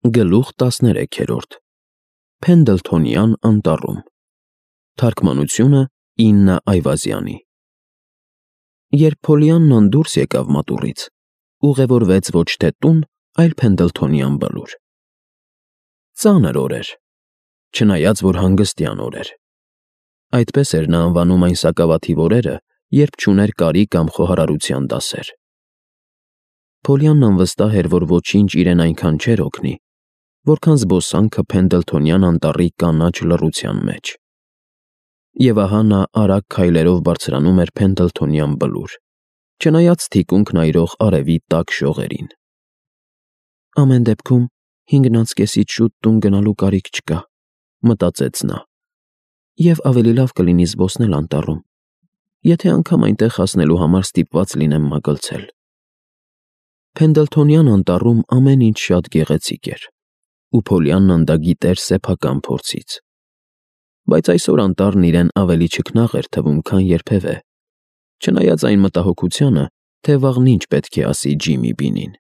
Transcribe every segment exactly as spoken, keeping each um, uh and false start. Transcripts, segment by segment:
Գլուխ տասներեքերորդ Փենդլթոնյան անտառում Թարգմանությունը Իննա Այվազյանի Երբ Փոլիաննան դուրս եկավ մատուռից, ուղևորվեց ոչ թե տուն, այլ Փենդլթոնյան բլուր։ Ծանր օր էր, չնայած որ հանգստյան օր էր։ Այդպես էր նա անվանում այն սակավաթիվ օրերը, երբ չուներ կարի կամ խոհարարության դասեր։ Փոլիաննան վստահ էր, որ ոչինչ իրեն այնքան չէր օգնի, որքան զբոսանքը Փենդլթոնյան անտառի կանաչ լռության մեջ։ Եվ ահա նա արագ քայլերով բարձրանում էր Փենդլթոնյան բլուր, չնայած թիկունքն այրող արևի տաք շողերին։ Ամեն դեպքում հինգնանցկեսից շուտ տուն գնալու կարիք չկա, մտածեց նա, և ավելի լավ կլինի զբոսնել անտառում, եթե անգամ այնտեղ հասնելու համար ստիպված լինեմ մագլցել։ Փենդլթոնյան անտառում ամեն ինչ շատ գեղեցիկ էր, ու Փոլիաննան դա գիտեր սեփական փորձից։ Բայց այսօր անտառն իրեն ավելի չքնաղ էր թվում, քան երբևէ, չնայած այն մտահոգությանը, թե վաղն ինչ պետք է ասի Ջիմի Բինին։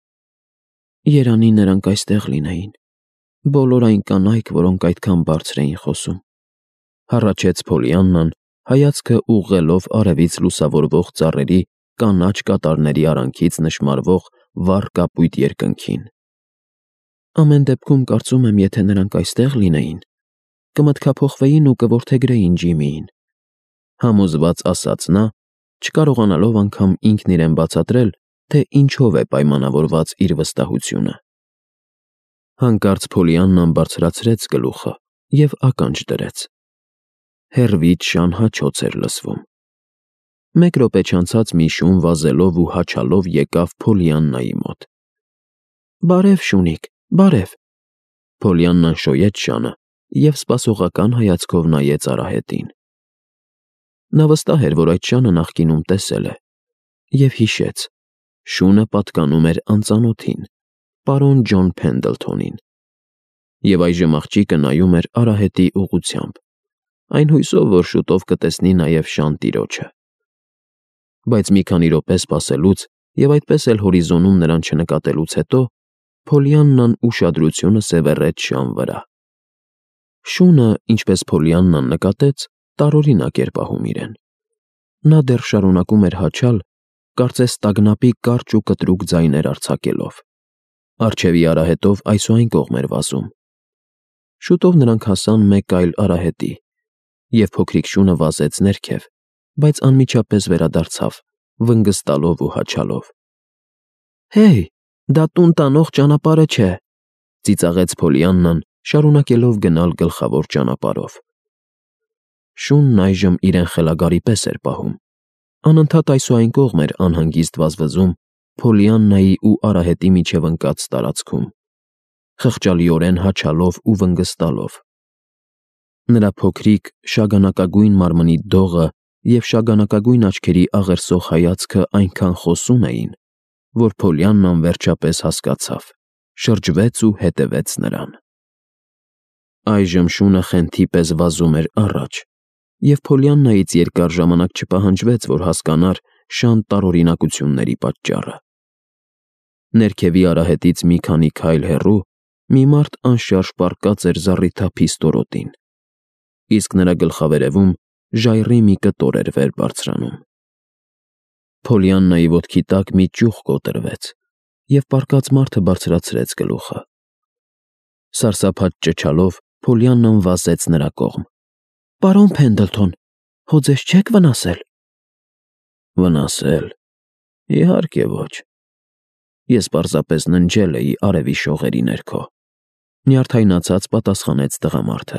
Երանի նրանք այստեղ լինեին, բոլոր այն կանայք, որոնք այդքան բարձր էին խոսում, հառաչեց Փոլիաննան, հայացքը ուղղելով արևից լուսավորվող ծառերի կանաչ կատարների արանքից նշմարվող վառ կապույտ երկնքին։ Ամեն դեպքում կարծում եմ, եթե նրանք այստեղ լինեին, կմտքափոխվեին ու կորդեգրեին Ջիմիին, համոզված ասաց նա, չկարողանալով անգամ ինքն իրեն բացատրել, թե ինչով է պայմանավորված իր վստահությունը։ Հանկարծ Փոլիաննան բարձրացրեց գլուխը և ականջ դրեց։ Հեռվից շան հաչոց էր լսվում։ Մեկ րոպե չանցած մի շուն վազելով ու հաչալով եկավ Փոլիաննայի մոտ։ Բարև, Շունիկ, բարև։ Փոլիաննան շոյեց շանը և սպասողական հայացքով նայեց արահետին։ Նա վստահ էր, որ այդ շանը նախկինում տեսել է, և հիշեց, շունը պատկանում էր անծանոթին, պարոն Ջոն Փենդլթոնին, և այժմ աղջիկը նայում էր արահետի ուղղությամբ, այն հույսով, որ շուտով կտեսնի նաև շան տիրոջը։ Բայց մի քանի րոպե սպասելուց և այդպես էլ հորիզոնում նրան չնկատելուց հետո Փոլիաննան ուշադրությունը սևեռեց շան վրա։ Շունը, ինչպես Փոլիաննան նկատեց, տարօրինակ էր պահում իրեն։ Նա դեռ շարունակում էր հաչալ, կարծես տագնապի կարճ ու կտրուկ ձայներ արձակելով։ Առջևի արահետով այս ու այն կողմ էր վազում։ Շուտով նրանք հասան մեկ այլ արահետի, և փոքրիկ շունը վազեց ներքև, բայց անմիջապես վերադարձավ, վնգստալով ու հաչալով։ Հեյ, դա տուն տանող ճանապարհը չէ, ծիծաղեց Փոլիաննան, շարունակելով գնալ գլխավոր ճանապարհով։ Շունն այժմ իրեն խելագարի պես էր պահում, անընդհատ այս ու այն կողմ էր անհանգիստ վազվզում Փոլիաննայի ու արահետի միջև ընկած տարածքում, խղճալիորեն հաչալով ու վնգստալով։ Նրա փոքրիկ, շագանակագույն մարմնի դողը և շագանակագույն աչքերի աղերսող հայացքը այնքան խոսուն էին, որ Փոլիաննան վերջապես հասկացավ, շրջվեց ու հետևեց նրան։ Այժմ շունը խենթի պես վազում էր առաջ, և Փոլիաննայից երկար ժամանակ չպահանջվեց, որ հասկանար շան տարօրինակությունների պատճառը։ Ներքևի արահետից մի քանի քայլ հեռու մի մարդ անշարժ պառկած էր զառիթափի ստորոտին, իսկ նրա գլխավերևում ժայռի մի կտոր էր վեր բարձրանում։ Փոլիաննայի ոտքի տակ մի ճյուղ կոտրվեց, և պառկած մարդը բարձրացրեց գլուխը։ Սարսափած ճչալով Փոլիաննան վազեց նրա կողմ։ Պարոն Փենդլթոն, հո ձեզ չեք վնասել։ Վնասել։ Իհարկե ոչ։ Ես պարզապես ննջել էի արևի շողերի ներքո, նյարդայնացած պատասխանեց տղամարդը։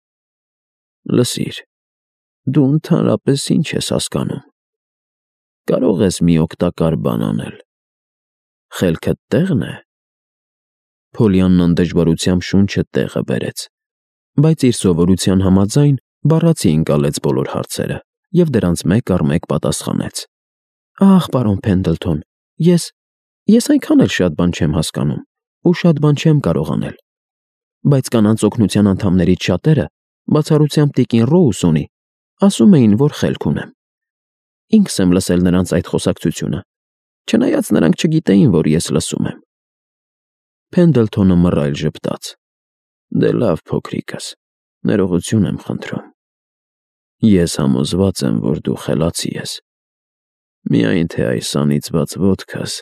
Լսիր, դու ընդհանրապես ինչ ես հասկանում։ Կարող ես մի օգտակար բան անել։ Խելքդ տեղ՞ն է։ Փոլիաննան դժվարությամբ շունչը տեղը բերեց, բայց իր սովորության համաձայն բառացի ընկալեց բոլոր հարցերը և դրանց մեկ առ մեկ պատասխանեց։ Ախ, պարոն Փենդլթոն, ես, ես այնքան էլ շատ բան չեմ հասկանում ու շատ բան չեմ կարող անել, բայց կանանց օգնության անդամներից շատերը, բացառությամբ տիկին Ռոուսոնի, ասում էին, որ խելք ունեմ։ Ինքս եմ լսել նրանց այդ խոսակցությունը, չնայած նրանք չգիտեին, որ ես լսում եմ։ Փենդլթոնը մռայլ ժպտաց։ Դե լավ, փոքրիկս, ներողություն եմ խնդրում։ Ես համոզված եմ, որ դու խելացի ես։ Միայն թե այս անիծված ոտքս։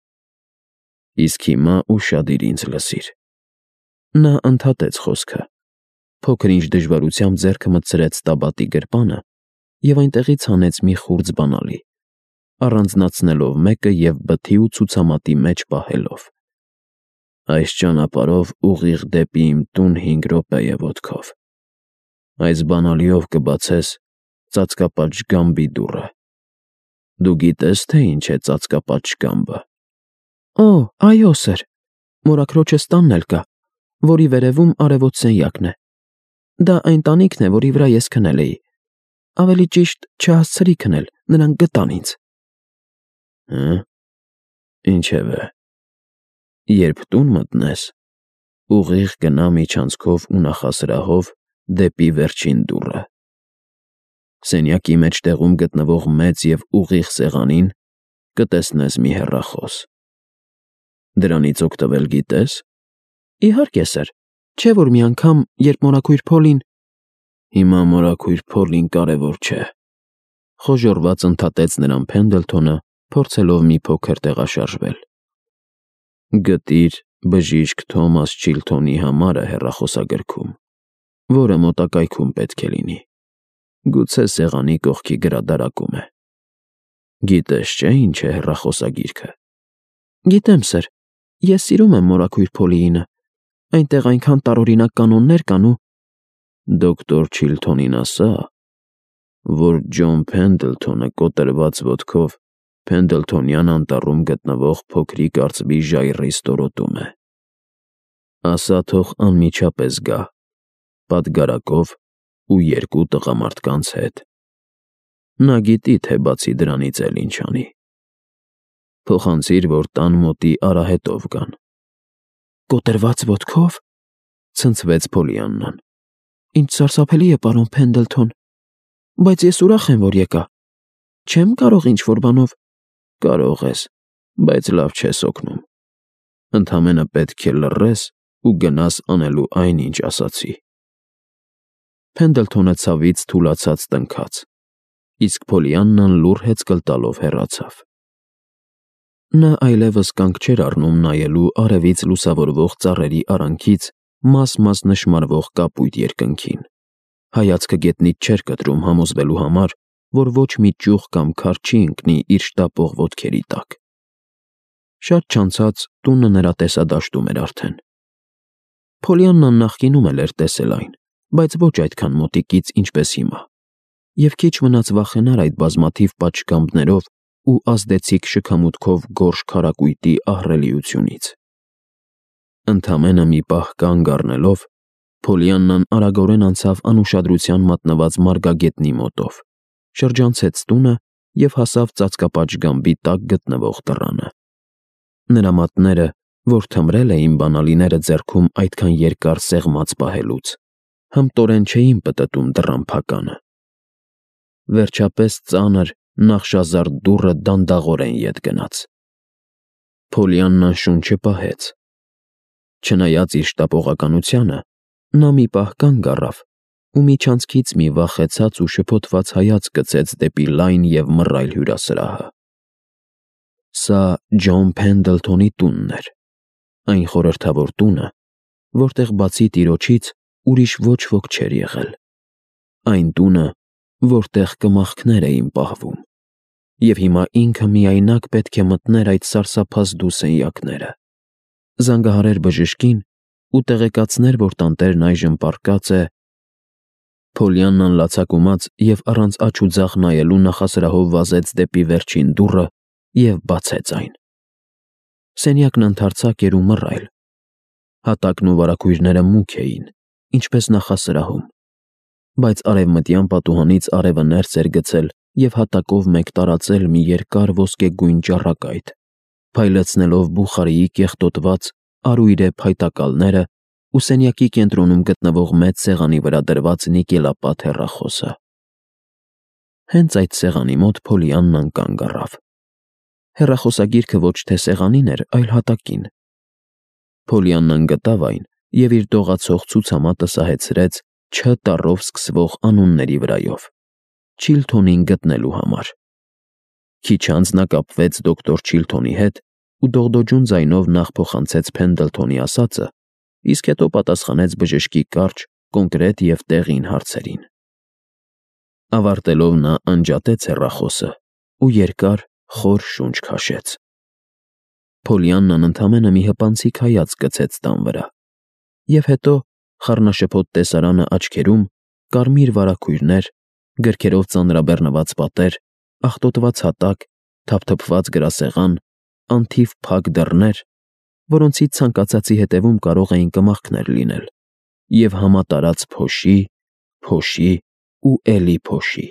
Իսկ հիմա ուշադիր ինձ լսիր։ Նա ընդհատեց խոսքը, փոքր-ինչ դժվարությամբ ձեռքը մտցրեց տաբատի գրպանը և այնտեղից հանեց մի խուրձ բանալի, առանձնացնելով մեկը և բթի ու ցուցամատի մեջ պահելով։ Այս ճանապարհով ուղիղ դեպի իմ տուն հինգ րոպե է ոտքով։ Այս բանալիով կբացես ծածկապատ դուռը։ Դու գիտես, թե ինչ է ծածկապատ շկամբը։ Օ, այո, սըր, մորաքրոջս տանն էլ կա, որի վերևում արևոտ սենյակն է։ Դա այն տանիքն է, որի վրա ես քնել էի։ Ավելի ճիշտ չհասցրի քնել, նրանք գտան ինձ։ Հը՞, ինչևէ, երբ տուն մտնես, ուղիղ գնա միջանցքով ու նախասրահով դեպի վերջին դուռը։ Սենյակի մեջտեղում գտնվող մեծ և ուղիղ սեղանին կտեսնես մի հեռախոս։ Դրանից օգտվել գիտե՞ս։ Իհարկե, սըր, չէ՞ որ մի անգամ, երբ մորաքույր Փոլին… Հիմա մորաքույր Փոլին կարևոր չէ, խոժոռված ընդհատեց նրան Փենդլթոնը, փորձելով մի փոքր տեղաշարժվել։ Գտիր բժիշկ Թոմաս Չիլթոնի համարը հեռախոսագրքում, որը մոտակայքում պետք է լինի։ Գուցե սեղանի կողքի գրադարակում է։ Գիտես, չէ՞, ինչ է հեռախոսագիրքը։ Գիտեմ, սըր, ես սիրում եմ մորաքույր Փոլիինը, այնտեղ այնքան տարօրինակ կանոններ կան ու… Դոկտոր Չիլթոնին ասա, որ Ջոն Փենդլթոնը կոտրված ոտքով Փենդլթոնյան անտառում գտնվող փոքրիկ արծվի ժայռի ստորոտում է։ Ասա թող անմիջապես գա, պատգարակով ու երկու տղամարդկանց հետ։ Նա գիտի, թե բացի դրանից էլ ինչ անի։ Փոխանցիր, որ տան մոտի արահետով գան։ Կոտրված ոտքով, ցնցվեց Փոլիաննան։ Ինչ սարսափելի է, պարոն Փենդլթոն, բայց ես ուրախ եմ, որ եկա։ Չեմ կարող ինչ-որ բանով… Կարող ես, բայց լավ չես օգնում։ Ընդամենը պետք է լռես ու գնաս անելու այն, ինչ ասացի։ Փենդլթոնը ցավից թուլացած տնքաց, իսկ Փոլիաննան լուռ հեծկլ տալով հեռացավ։ Նա այլևս կանգ չէր առնում նայելու արևից լուսավորվող ծառերի արանքից մաս-մաս նշմարվող կապույտ երկնքին։ Հայացքը գետնից չէր կտրում համոզվելու համար, որ ոչ մի ճյուղ կամ քար չի ընկնի իր շտապող ոտքերի տակ։ Շատ չանցած տունը նրա տեսադաշտում էր արդեն։ Փոլիաննան նախկինում էլ էր տեսել այն, բայց ոչ այդքան մոտիկից, ինչպես հիմա, և քիչ մնաց վախենար այդ բազմաթիվ պատշգամբներով ու ազդեցիկ շքամուտքով գորշ քարակույտի ահռելիությունից։ Ընդամենը մի պահ կանգ առնելով, Փոլիաննան արագորեն անցավ անուշադրության մատնված մարգագետնի մոտով, շրջանցեց տունը և հասավ ծածկապատ տակ գտնվող դռանը։ Նրա մատները, որ թմրել էին բանալիները ձեռքում այդքան երկար սեղմած պահելուց, հմտորեն չէին պտտում դռան փականը։ Վերջապես ծանր, նախշազարդ դուռը դանդաղորեն ետ գնաց։ Փոլիաննան շունչը պահեց։ Չնայած իր շտապողականությանը, նա մի պահ կանգ առավ ու միջանցքից մի վախեցած ու շփոթված հայացք գցեց դեպի լայն և մռայլ հյուրասրահը։ Սա Ջոն Փենդլթոնի տունն էր, այն խորհրդավոր տունը, որտեղ բացի տիրոջից ուրիշ ոչ ոք չէր եղել։ Այն տունը, որտեղ կմախքներ էին պահվում, և հիմա ինքը միայնակ պետք է մտներ այդ սարսափազդու սենյակները, զանգահարեր բժշկին ու տեղեկացներ, որ տանտերն այժմ պառկած է… Փոլիաննան լացակումած և առանց աջ ու ձախ նայելու նախասրահով վազեց դեպի վերջին դուռը և բացեց այն։ Սենյակն ընդարձակ էր ու մռայլ։ Հատակն ու վարագույրները մուգ էին, ինչպես նախասրահում, բայց արևմտյան պատուհանից արևը ներս էր գցել և հատակով մեկ տարածել մի երկար ոսկեգույն ճառագայթ, փայլեցնելով բուխարիի կեղտոտված, արույրե փայտակալները ու սենյակի կենտրոնում գտնվող մեծ սեղանի վրա դրված նիկելապատ հեռախոսը։ Հենց այդ սեղանի մոտ Փոլիաննան կանգ առավ։ Հեռախոսագիրքը ոչ թե սեղանին էր, այլ հատակին։ Փոլիաննան գտավ այն և իր դողացող ցուցամատը սահեցրեց «Չ» տառով սկսվող անունների վրայով՝ Չիլթոնին գտնելու համար։ Քիչ անց նա կապվեց դոկտոր Չիլթոնի հետ ու դողդոջուն ձայնով նախ փոխանցեց Փենդլթոնի ասածը, իսկ հետո պատասխանեց բժշկի կարճ, կոնկրետ և տեղին հարցերին։ Ավարտելով նա անջատեց հեռախոսը ու երկար, խոր շունչ քաշեց։ Փոլիաննան ընդամենը մի հպանցիկ հայացք գցեց տան վրա, և հետո խառնաշփոթ տեսարանը աչքերում, կարմիր վարագույրներ, գրքերով ծանրաբեռնված պատեր, աղտոտված հատակ, թափթփված գրասեղան, անթիվ փակ դռներ, որոնցից ցանկացածի հետևում կարող էին կմախքներ լինել, և համատարած փոշի, փոշի ու էլի փոշի։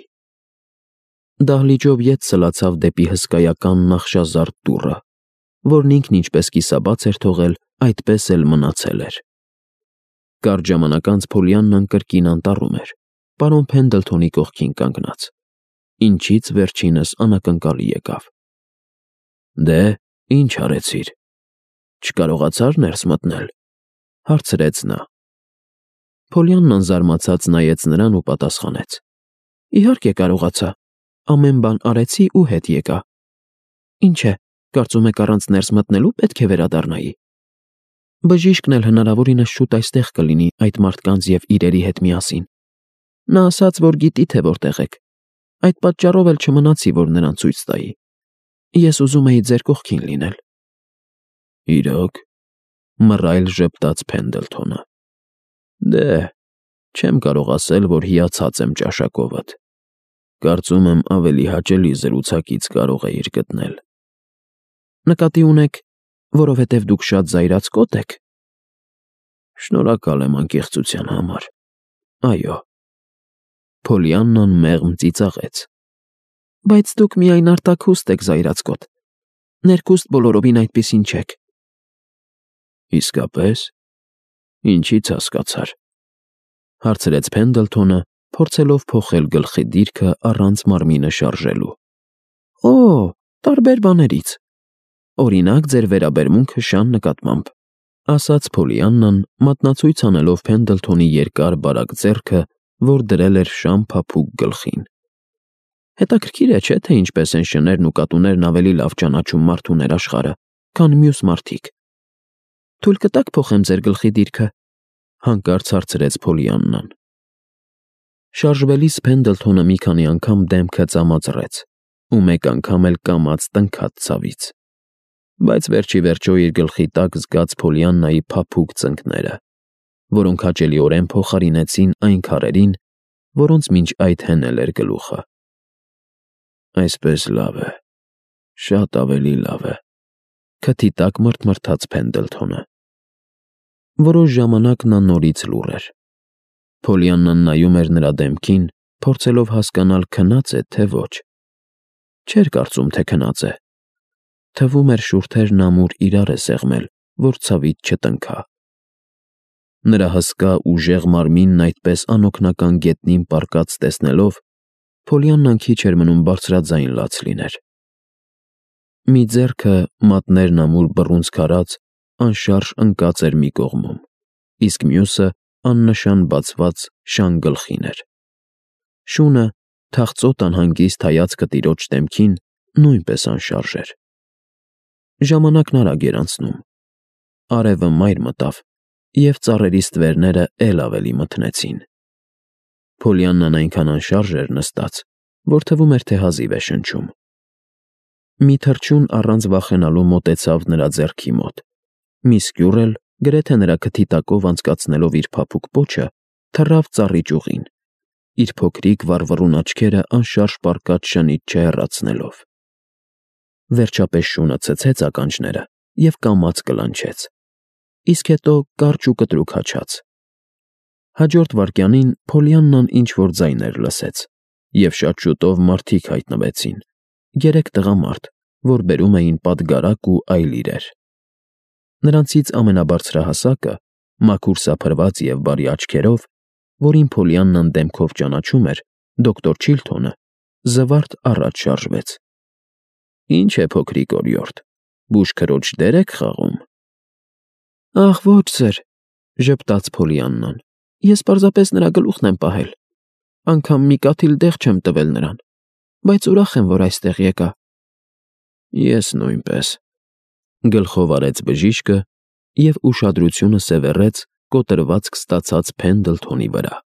Դահլիճով ետ սլացավ դեպի հսկայական նախշազարդ դուռը, որն ինքն ինչպես կիսաբաց էր թողել, այդպես էլ մնացել էր։ Կարճ ժամանակ անց Փոլիաննան կրկին անտառում էր, պարոն Փենդլթոնի կողքին կանգնած, ինչից վերջինս անակնկալի եղավ։ «Դե, ինչ արեցիր, չկարողացա՞ր ներս մտնել», հարցրեց նա։ Փոլիաննան զարմացած նայեց նրան ու պատասխանեց. «Իհարկե կարողացա, ամեն բան արեցի ու հետ եկա։ Ինչ է, կարծում եք առանց ներս մտնելու պետք է վերադառնայի։ Բժիշկն էլ հնարավորինս շուտ այստեղ կլինի այդ մարդկանց և իրերի հետ միասին։ Նա ասաց, որ գիտի, թե որտեղ եք, այդ պատճառով էլ չմնացի, որ նրան ցույց տայի։ Ես ուզում էի ձեր կողքին լինել»։ «Իրոք», մռայլ ժպտաց Փենդլթոնը։ «Դե, չեմ կարող ասել, որ հիացած եմ ճաշակովդ։ Կարծում եմ ավելի հաճելի զրուցակից կարող էիր գտնել»։ «Նկատի ունեք, որովհետև դուք շատ զայրացկոտ եք»։ «Շնորհակալ եմ անկեղծության համար, այո»։ Փոլիաննան մեղմ ծիծաղեց։ «Բայց դուք միայն արտաքուստ եք զայրացկոտ, ներքուստ բոլորովին այդպիսին չեք»։ «Իսկապես, ինչի՞ց հասկացար», հարցրեց Փենդլթոնը, փորձելով փոխել գլխի դիրքը առանց մարմինը շարժելու։ «Օ, տարբեր բաներից։ Օրինակ, ձեր վերաբերմունքը Շան նկատմամբ», ասաց Փոլիաննան, մատնացույց անելով Փենդլթոնի երկար բարակ ձեռքը, որ դրել էր Շան փափուկ գլխին։ «Հետաքրքիր է, չէ՞, թե ինչպես են շներն ու կատուներն ավելի լավ ճանաչում մարդու ներաշխարհը, քան մյուս մարդիկ։ Թույլ կտա՞ք փոխեմ ձեր գլխի դիրքը», հանկարծ հարցրեց Փոլիաննան։ Շարժվելիս Փենդլթոնը մի քանի անգամ դեմքը ծամածրեց ու մեկ անգամ էլ կամաց տնքաց ցավից, բայց վերջ ի վերջո իր գլխի տակ զգաց Փոլիաննայի փափուկ ծնկները, որոնք հաճելիորեն փոխարինեցին այն քարերին, որոնց մինչ այդ հենել էր գլուխը։ «Այսպես լավ է, շատ ավելի լավ է», քթի տակ մռթմռթաց Փենդլթոնը։ Որոշ ժամանակ նա նորից լուռ էր։ Փոլիաննան նայում էր նրա դեմքին, փորձելով հասկանալ քնա՞ծ է, թե ոչ։ Չէր կարծում, թե քնած է։ Թվում էր շուրթերն ամուր իրար է սեղմել, որ ցավից չտնքա։ Նրա հսկա ուժեղ մարմինն այդպես անօգնական գետնին պառկած տեսնելով, Փոլիաննան քիչ էր մնում բարձրաձայն լաց լիներ։ Մի ձեռքը, մատներն ամուր բռունցք արած, անշարժ ընկած էր մի կողմում, իսկ մյուսը աննշան բացված Շան գլխին էր։ Շունը, թախծոտ անհանգիստ հայացքը տիրոջ դեմքին, նույնպես անշարժ էր։ Ժամանակն արագ էր անցնում։ Արևը մայր մտավ, և ծառերի ստվերները էլ ավելի մթնեցին։ Փոլիաննան այնքան անշարժ էր նստած, որ թվում էր, թե հազիվ է շնչում։ Մի թռչուն առանց վախենալու մոտեցավ նրա ձեռքի մոտ, մի սկյուռ էլ, գրեթե նրա քթի տակով անցկացնելով իր փափուկ պոչը, թռավ ծառի ճյուղին, իր փոքրիկ վառվռուն աչքերը անշարժ պառկած շնից չհեռացնելով։ Վերջապես շունը ցցեց ականջները և կամաց կլանչեց, իսկ հետո կարճ ու կտրուկ հաչաց։ Հաջորդ վայրկյանին Փոլիաննան ինչ-որ ձայներ լսեց, և շատ շուտով մարդիկ հայտնվեցին, երեք տղամարդ, որ բերում էին պատգարակ ու այլ իրեր։ Նրանցից ամենաբարձրահասակը, մաքուր սափրված և բարի աչքերով, որին Փոլիաննան դեմքով ճանաչում էր, դոկտոր Չիլթոնը, զվարթ առաջ շարժվեց։ «Ինչ է, փոքրիկ օրիորդ, բուժքրոջ դե՞ր եք խաղում»։ Ախ, ոչ սեր, ժպտաց Փոլիաննան։ Ես պարզապես նրա գլուխն եմ պահել, անգամ մի կաթիլ դեղ չեմ տվել նրան, բայց ուրախ եմ, որ այստեղ եկա։ Ես նույնպես, գլխով արեց բժիշկը և ուշադրությունը սևեռեց կոտրվածք ստացած Փենդլթոնի վրա։